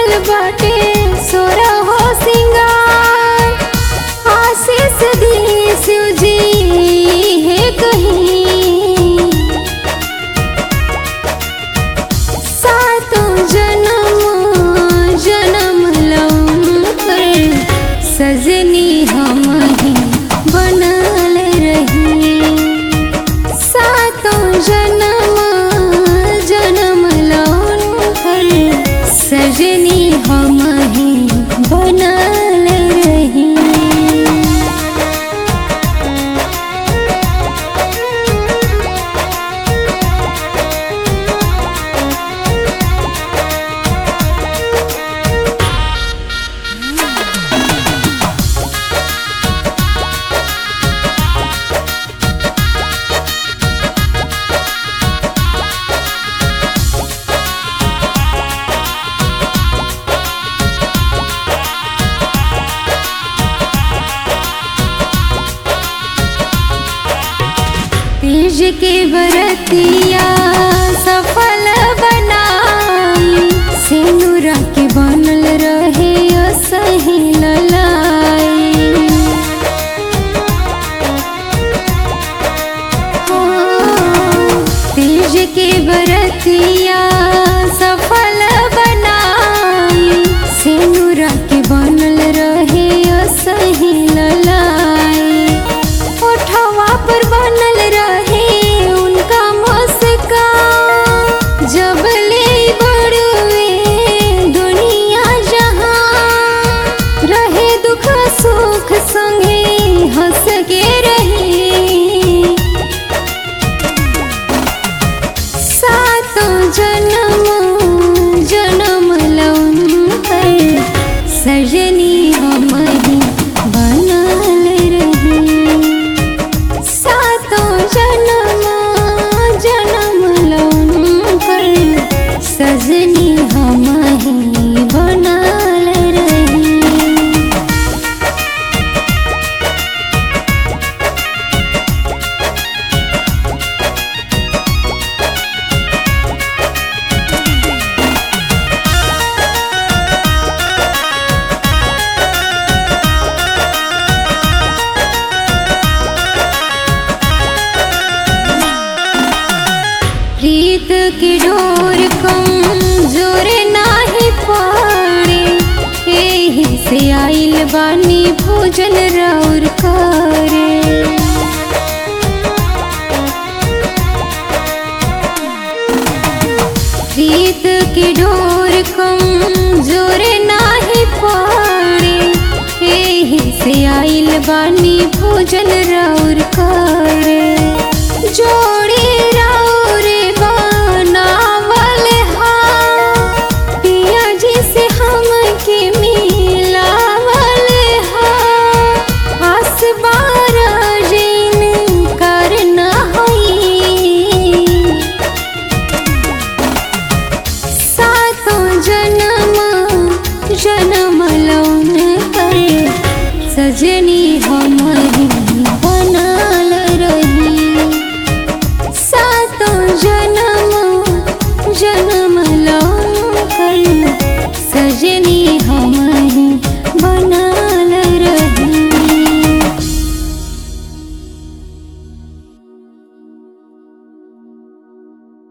सजल बाटे सोरा हो सिंगार। आशीष दी शिव जी है कहीं, सातों जन्म जन्म लौन कर सजनी हम ही बनल रही। सातों जन्म जन्म लौन कर सजनी हम ही बनल रही। तीज के बरतिया सफल बनाई, सिंदूरा के बनल रहे असही ललाई। तीज के बरतिया सफल बनाई, सिंदूरा के बनल रहे असही ललाई। ओठवा पर बनल रहे उनका मुस्कान, जब ले बड़वे दुनिया जहां। रहे दुख सुख संगे हंस के रही, सातों जन्म जन्म लौन कर सजनी हम ही बनल रही। सातों जन्म जन्म लौन कर सजनी हम ही बनल रही। प्रीत की डोर कमजोर नाही पड़े, एही से आइल बानी भोजन राउर करे। प्रीत की डोर कमजोर नाही पड़े, एही से आइल बानी भोजन राउर करे। जोड़ी राउर बनावल हा, पिया जी से हमके मिलावल हा। आस बारजिन करना होई, सातों जन्म जन्म लौन कर सजनी